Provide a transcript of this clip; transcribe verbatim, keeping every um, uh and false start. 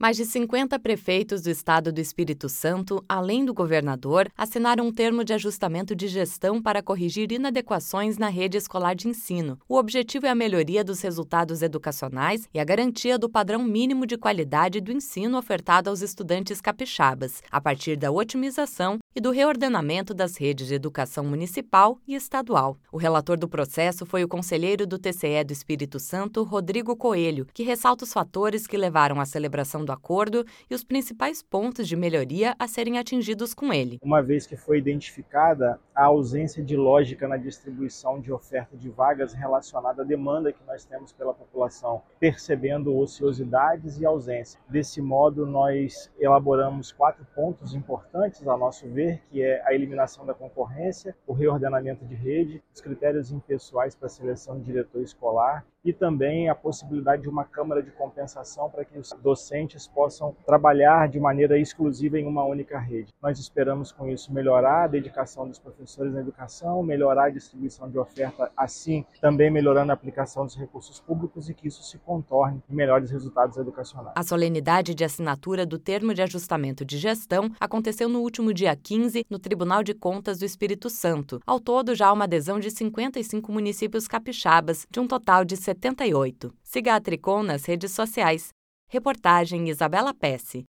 Mais de cinquenta prefeitos do estado do Espírito Santo, além do governador, assinaram um termo de ajustamento de gestão para corrigir inadequações na rede escolar de ensino. O objetivo é a melhoria dos resultados educacionais e a garantia do padrão mínimo de qualidade do ensino ofertado aos estudantes capixabas, a partir da otimização e do reordenamento das redes de educação municipal e estadual. O relator do processo foi o conselheiro do T C E do Espírito Santo, Rodrigo Coelho, que ressalta os fatores que levaram à celebração do acordo e os principais pontos de melhoria a serem atingidos com ele. Uma vez que foi identificada a ausência de lógica na distribuição de oferta de vagas relacionada à demanda que nós temos pela população, percebendo ociosidades e ausência. Desse modo, nós elaboramos quatro pontos importantes, a nosso ver, que é a eliminação da concorrência, o reordenamento de rede, os critérios impessoais para a seleção de diretor escolar e também a possibilidade de uma câmara de compensação para que os docentes possam trabalhar de maneira exclusiva em uma única rede. Nós esperamos com isso melhorar a dedicação dos professores na educação, melhorar a distribuição de oferta, assim também melhorando a aplicação dos recursos públicos e que isso se contorne em melhores resultados educacionais. A solenidade de assinatura do termo de ajustamento de gestão aconteceu no último dia quinze no Tribunal de Contas do Espírito Santo. Ao todo, já há uma adesão de cinquenta e cinco municípios capixabas, de um total de setenta e oito. Siga a Tricom nas redes sociais. Reportagem Isabela Pesce.